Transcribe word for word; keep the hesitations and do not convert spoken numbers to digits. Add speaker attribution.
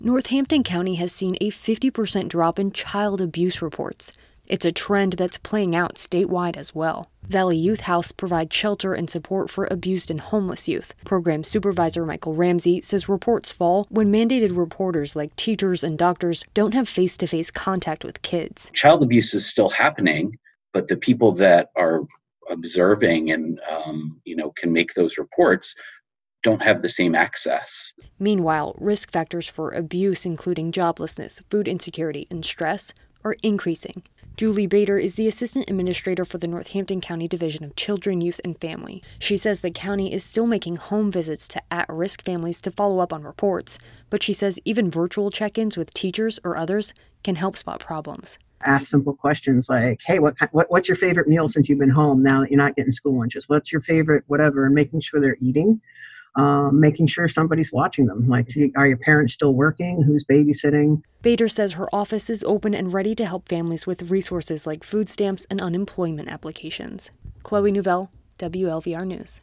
Speaker 1: Northampton County has seen a fifty percent drop in child abuse reports. It's a trend that's playing out statewide as well. Valley Youth House provides shelter and support for abused and homeless youth. Program Supervisor Michael Ramsey says reports fall when mandated reporters like teachers and doctors don't have face-to-face contact with kids.
Speaker 2: Child abuse is still happening, but the people that are observing and, um, you know, can make those reports don't have the same access.
Speaker 1: Meanwhile, risk factors for abuse, including joblessness, food insecurity, and stress, are increasing. Julie Bader is the assistant administrator for the Northampton County Division of Children, Youth, and Family. She says the county is still making home visits to at-risk families to follow up on reports, but she says even virtual check-ins with teachers or others can help spot problems.
Speaker 3: Ask simple questions like, hey, what, what what's your favorite meal since you've been home now that you're not getting school lunches? What's your favorite whatever? And making sure they're eating. Um, making sure somebody's watching them. Like, are your parents still working? Who's babysitting?
Speaker 1: Bader says her office is open and ready to help families with resources like food stamps and unemployment applications. Chloe Nouvelle, W L V R News.